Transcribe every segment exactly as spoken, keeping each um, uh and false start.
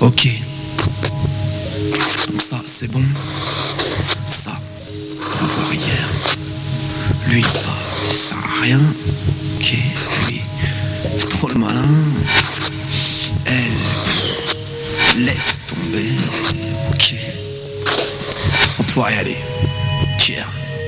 Ok. Donc ça, c'est bon. Ça, on va voir hier. Lui, bah, il sert à rien. Ok, lui, c'est trop le malin. Elle, pff, laisse tomber. Ok. On peut pouvoir y aller. Tiens.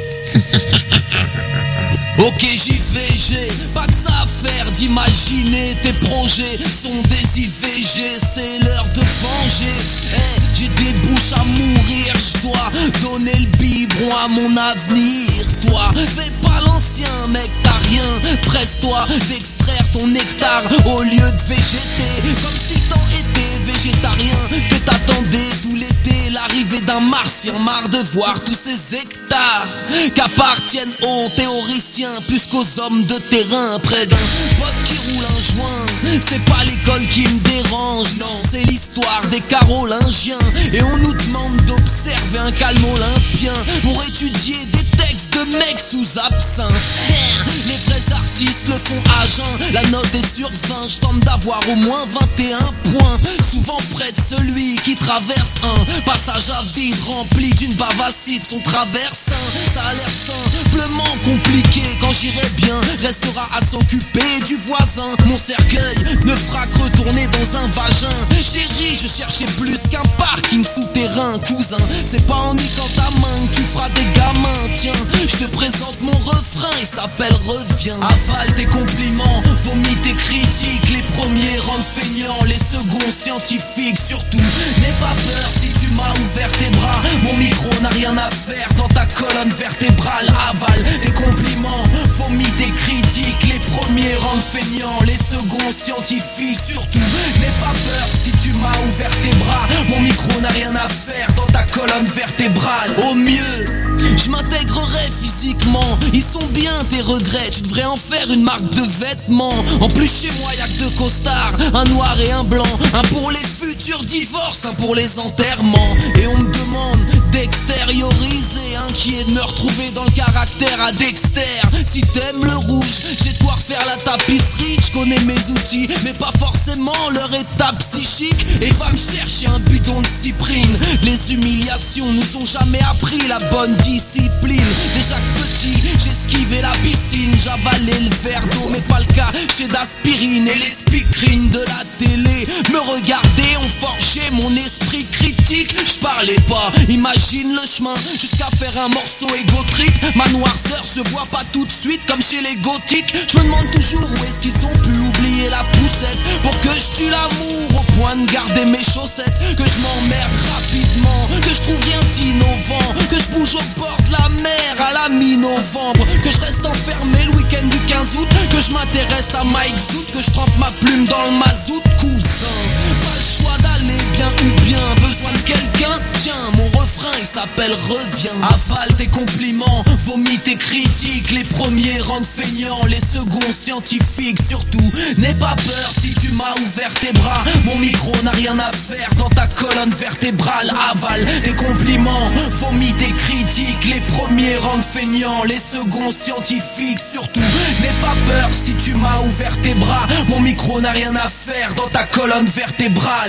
Ok, j'y vais, j'ai pas que ça à faire d'imaginer. Tes projets sont des I V G, c'est l'heure de venger. Hey, j'ai des bouches à mourir, j'dois donner le biberon à mon avenir. Toi, fais pas l'ancien mec, t'as rien. Presse-toi d'extraire ton nectar au lieu de végéter. Comme si t'en étais végétarien, que t'attendais tout l'été l'arrivée d'un martien. Marre de voir tous ces hectares qu'appartiennent aux théoriciens plus qu'aux hommes de terrain. Près d'un pote qui roule un joint, c'est pas l'école qui me dérange, non, c'est l'histoire des Carolingiens. Et on nous demande d'observer un calme olympien pour étudier des textes de mecs sous absinthe. Les vrais artistes le font à jeun, la note est sur vingt, je tente d'avoir au moins vingt et un points. Souvent près de celui qui traverse un passage à vide rempli d'une bave acide. Son traversin, ça a l'air simplement compliqué. Quand j'irai bien, restera à s'occuper du voisin. Mon cercueil ne fera que retourner dans un vagin. Chérie, je cherchais plus qu'un parking souterrain. Cousin, c'est pas en niquant ta main que tu feras des gamins. Tiens, je te présente mon refrain, il s'appelle Reviens. Avale tes compliments, vomis tes critiques. Les premiers rendent feignants, les seconds scientifiques. Surtout, n'aie pas peur si tu m'as ouvert tes bras. Mon micro n'a rien à faire dans ta colonne vertébrale. Avale tes compliments, vomis tes critiques. Les premiers rendent feignants, les seconds scientifiques. Surtout, n'aie pas peur si tu m'as ouvert tes bras. Mon micro n'a rien à faire dans ta colonne vertébrale. Au mieux, je m'intégrerai physiquement. Ils sont bien tes regrets, tu devrais en faire une marque de vêtements. En plus chez moi y'a que deux costards, un noir et un blanc. Un pour les futurs divorces, un pour les enterrements. Et on me demande d'extérioriser, inquiet de me retrouver dans le caractère à Dexter. Si t'aimes le rouge, j'ai de quoi refaire la tapisserie. Je connais mes outils, mais pas forcément leur état psychique. Et va me chercher un bidon de cyprine. Les humiliations nous ont jamais appris la bonne discipline. Déjà que petit, j'esquivais la piscine, j'avalais le verre d'eau, mais pas le cas chez d'aspirine. Et les speakerines de la télé me regardaient, ont forgé mon esprit critique. Je parlais pas, imagine le chemin jusqu'à faire un morceau égotrique. Ma noirceur se voit pas tout de suite comme chez les gothiques. Je me demande toujours où est-ce qu'ils ont pu oublier la poussette pour que je tue l'amour au point de garder mes chaussettes. Que je m'emmerde rapidement, que je trouve rien d'innovant, que je bouge au bord de la mer à la mi-novembre, que je reste enfermé le week-end du quinze août, que je m'intéresse à Mike Zoot, que je trempe ma plume dans le mazout. Cousin, pas le choix d'aller bien ou bien, besoin de quelqu'un. Tiens, mon refrain il s'appelle Reviens. Avale tes compliments, vomis tes critiques. Les premiers rendent feignants, les seconds scientifiques. Surtout, n'aie pas peur si tu m'as ouvert tes bras. Mon micro n'a rien à faire dans ta colonne vertébrale. Avale tes compliments, vomis tes critiques. Les premiers rendent feignants, les seconds scientifiques. Surtout, n'aie pas peur si tu m'as ouvert tes bras. Mon micro n'a rien à faire dans ta colonne vertébrale.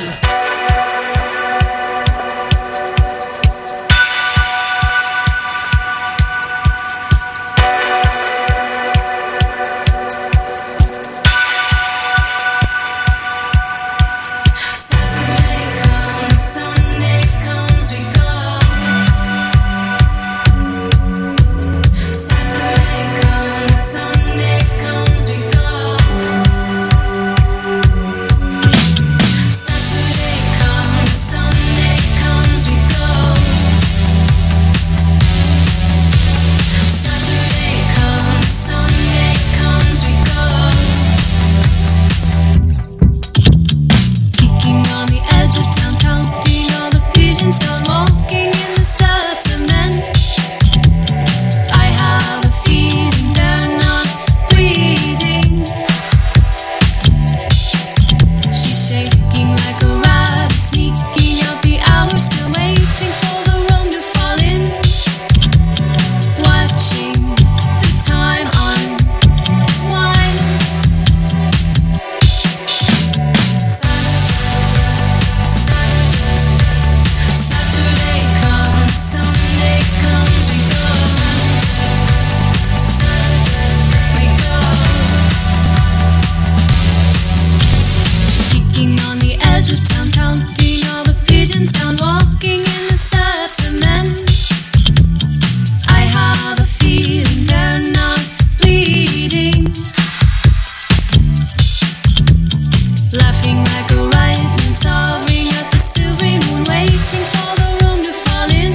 Walking on the edge of town, counting all the pigeons down, walking in the steps of men. I have a feeling they're not bleeding. Laughing like a rising star, ring at the silvery moon, waiting for the room to fall in,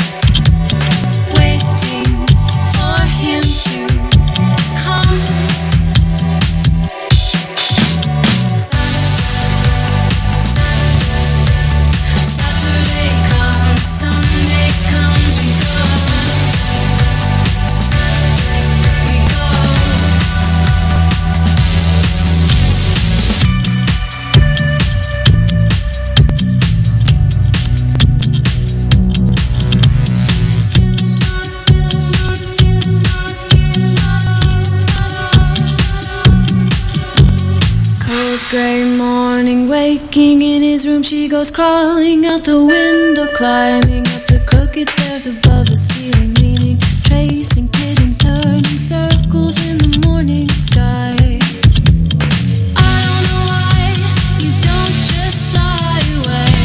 waiting for him to come. Saturday comes, Sunday comes, we go. We go. Cold gray morning, waking in his room, she goes crawling out the window, climbing up the crooked stairs above the ceiling, leaning, tracing pigeons, turning circles in the morning sky. I don't know why you don't just fly away,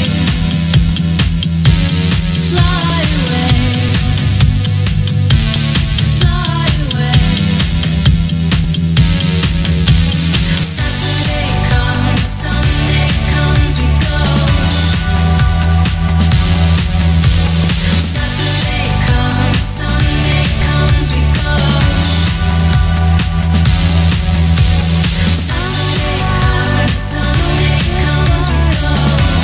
fly away, fly away. Saturday comes, Sunday comes, we go. Saturday comes, Sunday comes, we go. Saturday comes, Sunday comes, we go.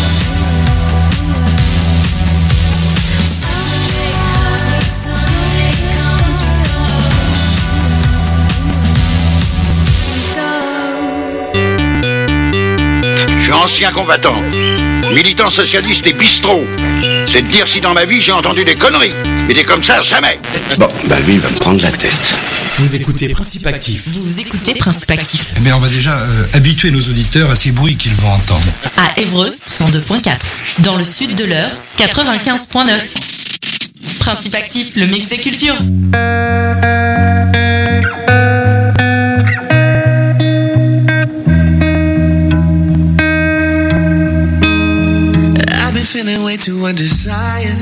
Saturday comes, Sunday comes, we go. We go. Je suis ancien combattant, militant socialiste et bistrot. C'est de dire si dans ma vie j'ai entendu des conneries. Mais des comme ça, jamais. Bon, bah lui, il va me prendre la tête. Vous écoutez Principe Actif. Vous écoutez Principe Actif. Eh bien, on va déjà euh, habituer nos auditeurs à ces bruits qu'ils vont entendre. À Évreux, cent deux point quatre. Dans le sud de l'Eure, quatre-vingt-quinze point neuf. Principe Actif, le mix des cultures. I've been feeling way too undesired.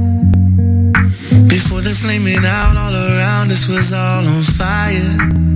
Before the flaming out all around us was all on fire.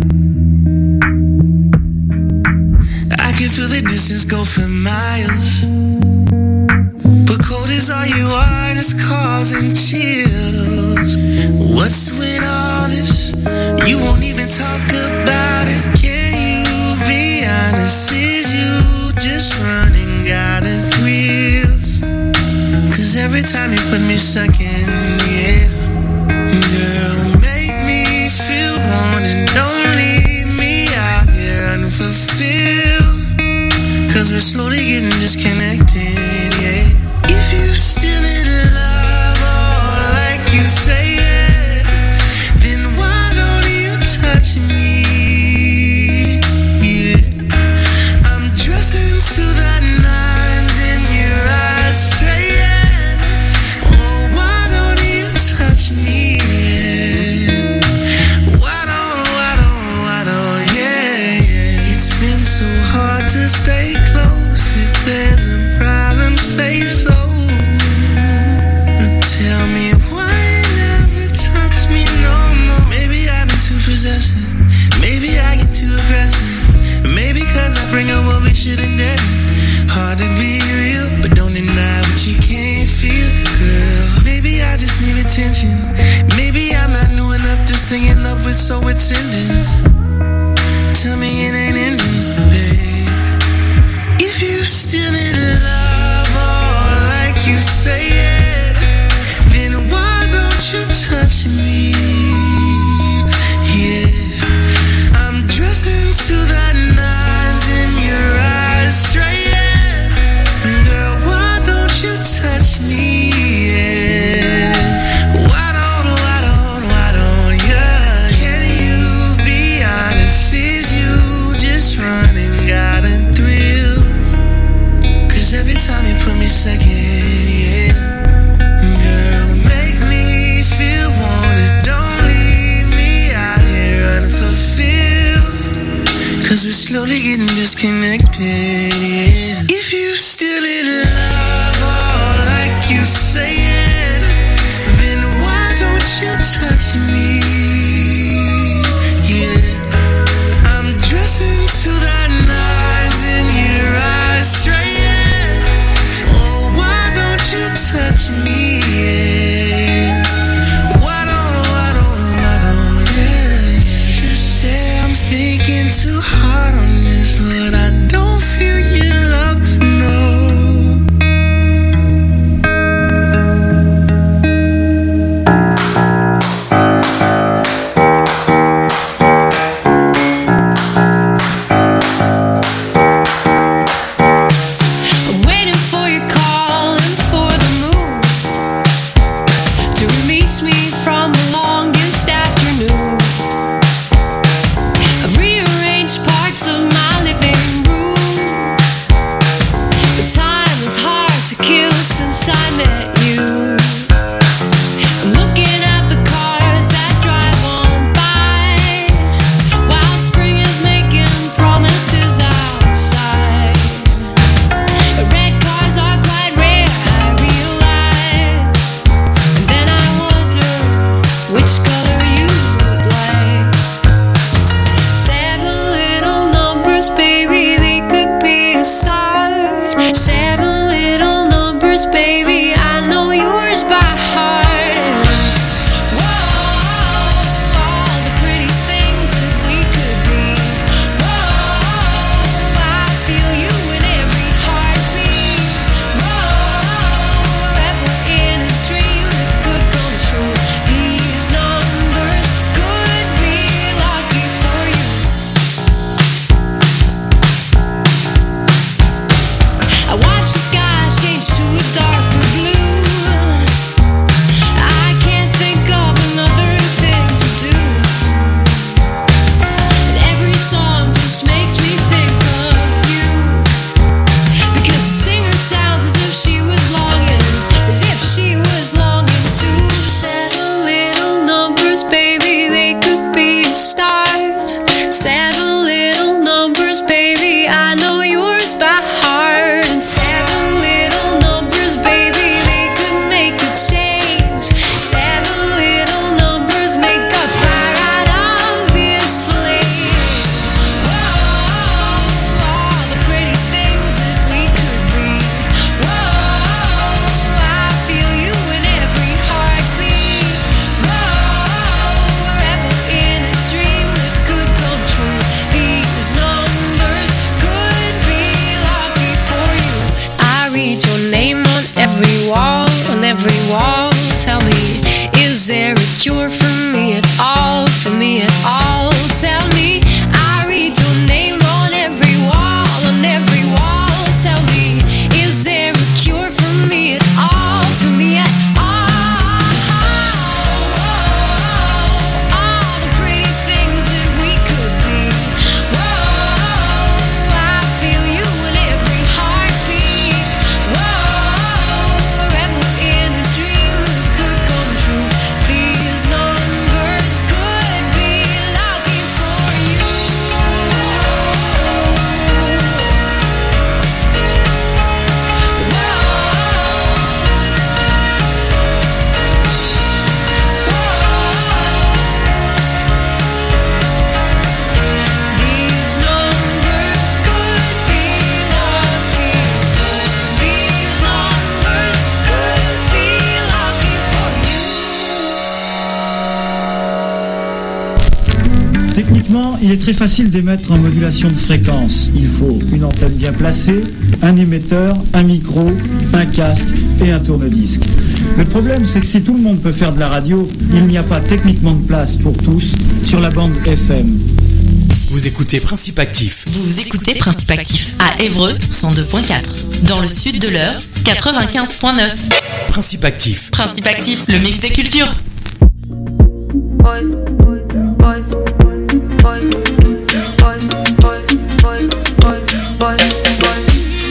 I can feel the distance go for miles. But cold is all you are and it's causing chills. What's with all this? You won't even talk about it. Can you be honest? Is you just running out of wheels? Cause every time you put me second, yeah. Girl, make me feel wanted. Don't leave me out here unfulfilled. Cause we're slowly getting disconnected, yeah. If you still in love, oh, like you say, yeah, then why don't you touch me? Yeah, I'm dressing to the nines in your eyes straight, yeah. Oh, why don't you touch me? Yeah. Why don't, why don't, why don't, yeah, yeah. It's been so hard to stay close. If there's a problem, say so. Tell me why you never touch me no more. Maybe I've been too possessive. Maybe I get too aggressive. Maybe cause I bring up what we shouldn't do. Hard to be real, but don't deny what you can't feel, girl. Maybe I just need attention. Maybe I'm not new enough to stay in love with, so it's ending. Tell me it ain't ending, babe. If you still in love, oh, like you say, yeah, then why don't you touch me? Yeah, I'm dressing to the nines in your eyes straight, yeah. 'cause we're slowly getting disconnected, yeah. If you still in love, oh, like you saying, then why don't you touch me, yeah. I'm dressing to the nines in your eyes straying, oh, why don't you touch me, yeah. Why don't, why don't, why don't, yeah. You say I'm thinking too hard on this, but I don't feel your love, no. Techniquement, il est très facile d'émettre en modulation de fréquence. Il faut une antenne bien placée, un émetteur, un micro, un casque et un tourne-disque. Le problème, c'est que si tout le monde peut faire de la radio, il n'y a pas techniquement de place pour tous sur la bande F M. Vous écoutez Principe Actif. Vous écoutez Principe Actif à Évreux cent deux point quatre. Dans le sud de l'Eure, quatre-vingt-quinze point neuf. Principe Actif. Principe Actif, le mix des cultures. Boys, boys, boys, boys, boys, boys, boys, boys, boys.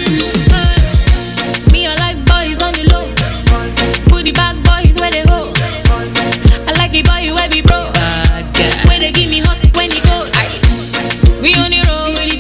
Me, I like boys on the low. Put the back boys where they go. I like the boy where we bro. When they give me hot when he go. We on the road with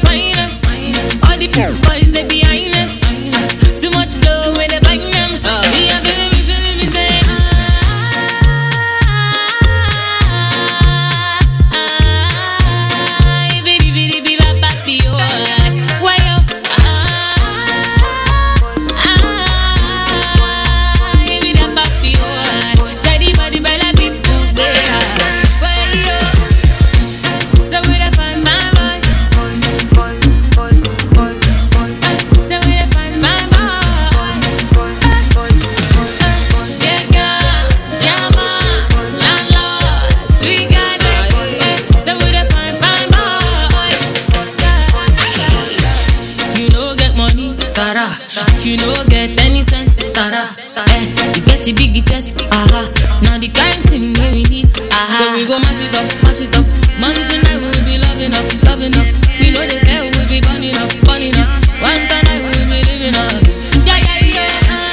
get the biggie chest, aha. Now the kind thing that we need, aha. So we go mash it up, mash it up. Man tonight we will be loving up, loving up. We know the fair will be burning up, burning up. One tonight we will be living up. Yeah, yeah, yeah.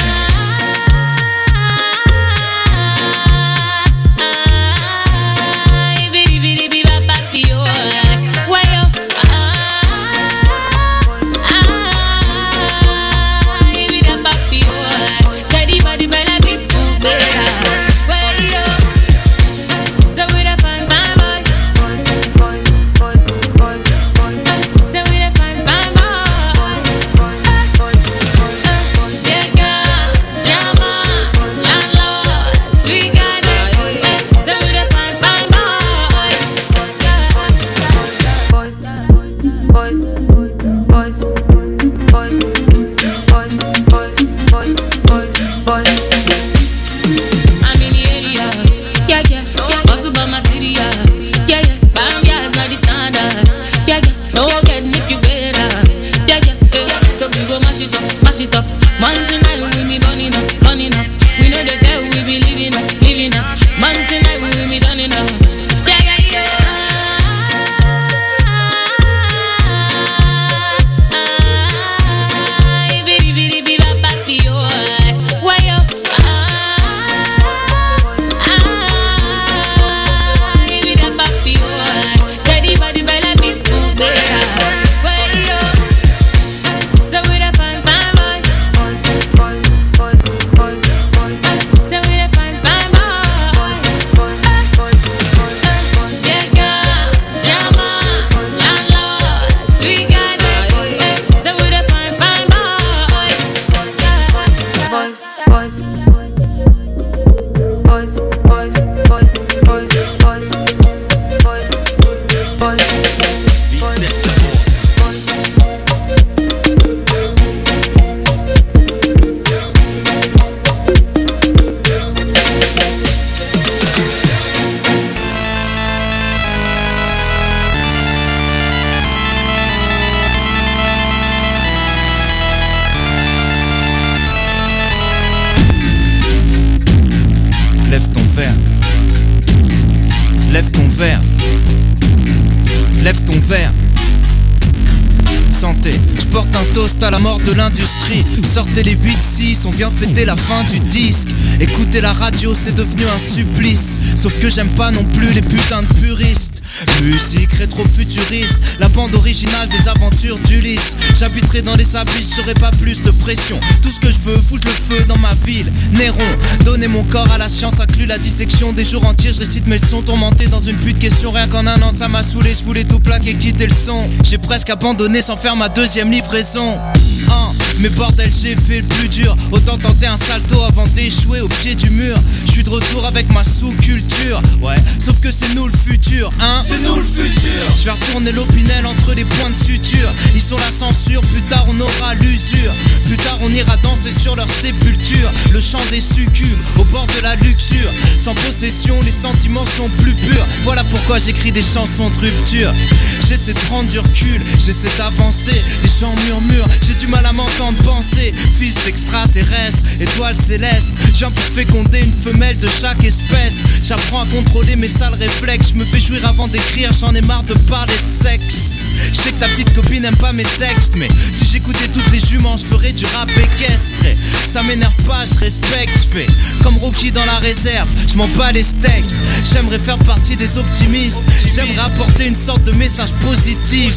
À la mort de l'industrie, sortez les huit six, on vient fêter la fin du disque. Écouter la radio c'est devenu un supplice. Sauf que j'aime pas non plus les putains de puristes. Musique rétro-futuriste, la bande originale des aventures d'Ulysse. J'habiterai dans les sabliches, j'aurai pas plus de pression. Tout ce que je veux, foutre le feu dans ma ville. Néron, donner mon corps à la science, inclut la dissection. Des jours entiers, je récite mes leçons, tourmenté dans une pute question. Rien qu'en un an, ça m'a saoulé, je voulais tout plaquer, quitter le son. J'ai presque abandonné sans faire ma deuxième livraison. Hein, mais bordel, j'ai fait le plus dur. Autant tenter un salto avant d'échouer au pied du mur. Je suis de retour avec ma sous-culture. Ouais, sauf que c'est nous le futur, hein. C'est nous le futur. Je vais retourner l'opinel entre les points de suture. Ils sont la censure, plus tard on aura l'usure. Plus tard on ira danser sur leur sépulture. Le chant des succubes, au bord de la luxure. Sans possession, les sentiments sont plus purs. Voilà pourquoi j'écris des chansons de rupture. J'essaie de prendre du recul, j'essaie d'avancer. Les gens murmurent, j'ai du mal à m'entendre penser. Fils d'extraterrestre, étoile céleste. Je viens pour féconder une femelle de chaque espèce. J'apprends à contrôler mes sales réflexes. Je me fais jouir avant d'écrire, j'en ai marre de parler de sexe. Je sais que ta petite copine aime pas mes textes, mais si j'écoutais toutes les juments, je ferais du rap équestre. Ça m'énerve pas, je respecte, je fais comme Rocky dans la réserve, je m'en bats les steaks. J'aimerais faire partie des optimistes, j'aimerais apporter une sorte de message positif.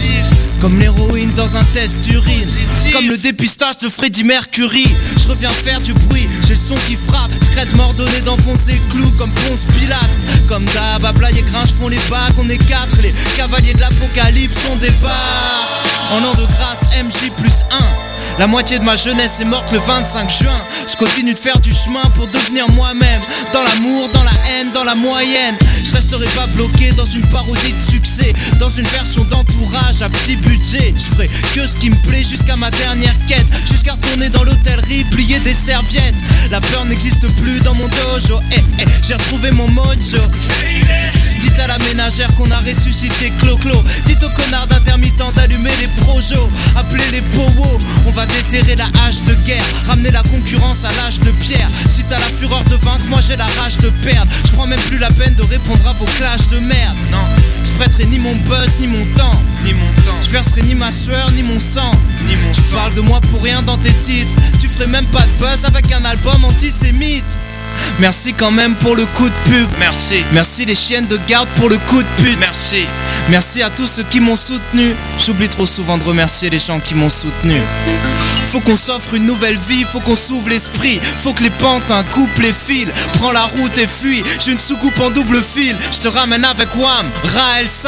Comme l'héroïne dans un test d'urine, comme le dépistage de Freddie Mercury. Je reviens faire du bruit, j'ai le son qui frappe. Secrète m'ordonné d'enfoncer clou comme Ponce Pilate. Comme d'hab, Ablaye et Gringe font les bacs, on est quatre. Les cavaliers de l'apocalypse sont des barres. En an de grâce, M J plus un. La moitié de ma jeunesse est morte le vingt-cinq juin. Je continue de faire du chemin pour devenir moi-même. Dans l'amour, dans la haine, dans la moyenne. Je resterai pas bloqué dans une parodie de succès, dans une version d'entourage à petit budget. Je ferai que ce qui me plaît jusqu'à ma dernière quête, jusqu'à retourner dans l'hôtellerie, plier des serviettes. La peur n'existe plus dans mon dojo, eh, eh, j'ai retrouvé mon mojo. Dites à la ménagère qu'on a ressuscité Clo-Clo. Dites aux connards d'intermittents d'allumer les projos. Appelez les powos, on va déterrer déterrer la hache de guerre, ramener la concurrence à l'âge de pierre. Si t'as la fureur de vaincre, moi j'ai la rage de perdre. Je prends même plus la peine de répondre à vos clashs de merde. Non, je prêterai ni mon buzz, ni mon temps, ni mon temps. Je verserai ni ma sueur, ni mon sang, ni mon sang. Tu parles de moi pour rien dans tes titres. Tu ferais même pas de buzz avec un album antisémite. Merci quand même pour le coup de pub. Merci. Merci les chiennes de garde pour le coup de pute. Merci. Merci à tous ceux qui m'ont soutenu. J'oublie trop souvent de remercier les gens qui m'ont soutenu. Faut qu'on s'offre une nouvelle vie, faut qu'on s'ouvre l'esprit. Faut que les pantins coupent les fils. Prends la route et fuis. J'ai une soucoupe en double fil. Je te ramène avec Wham, Raël San.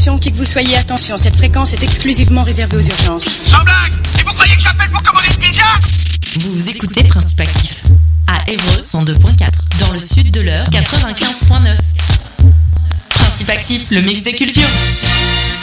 attention, qui que vous soyez, attention, cette fréquence est exclusivement réservée aux urgences. Sans blague! Et vous croyez que j'appelle pour commander une pizza? Vous écoutez Principe Actif à Évreux cent deux point quatre, dans le sud de l'Eure quatre-vingt-quinze point neuf. Principe Actif, le mix des cultures.